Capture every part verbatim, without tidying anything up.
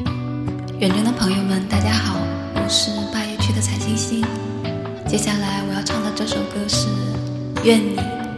远程的朋友们大家好，我是八叶区的彩星星。接下来我要唱的这首歌是愿你。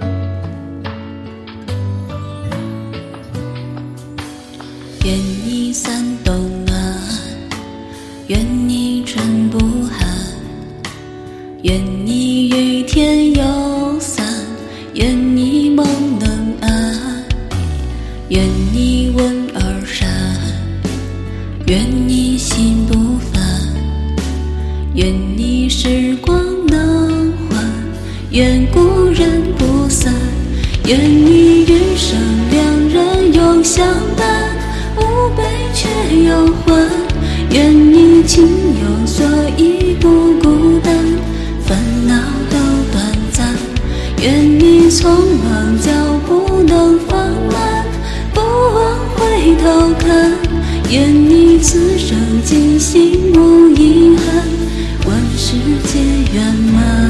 愿你伞冬暖，愿你春不寒，愿你雨天有伞，愿你梦能安，愿你问而善，愿你心不烦，愿你时光能还，愿故人不散，愿你余生两人永相伴，无悲却有欢，愿你情有所依不孤单，烦恼都短暂，愿你匆忙脚步能放慢，不忘回头看，愿你此生尽心无遗憾，万事皆圆满。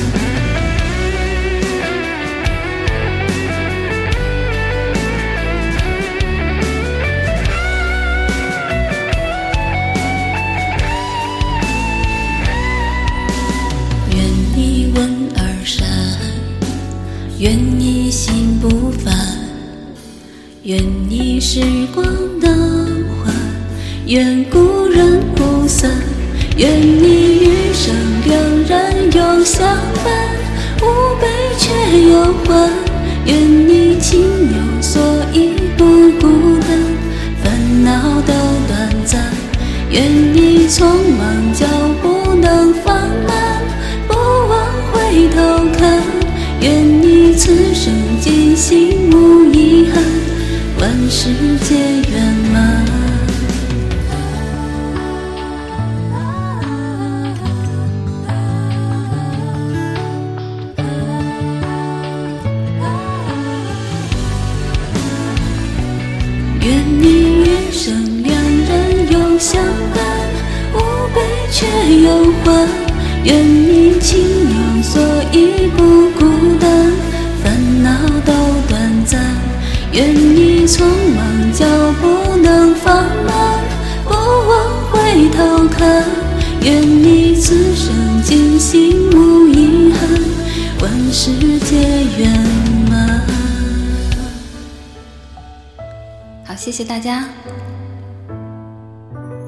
愿你问而善，愿你心不烦，愿你时光能还，愿故人不散，愿你余生两人永相伴，无悲却有欢，愿你情有所依不孤单，烦恼都短暂，愿你匆忙脚步能放慢，不忘回头看，愿你此生尽心无遗憾，万事皆圆满。愿你余生两人永相伴，无悲却有欢，愿你情有所依不孤单，烦恼都短暂，愿你匆忙脚步能放慢，不忘回头看，愿你此生尽心无遗憾，万事皆圆满。好，谢谢大家。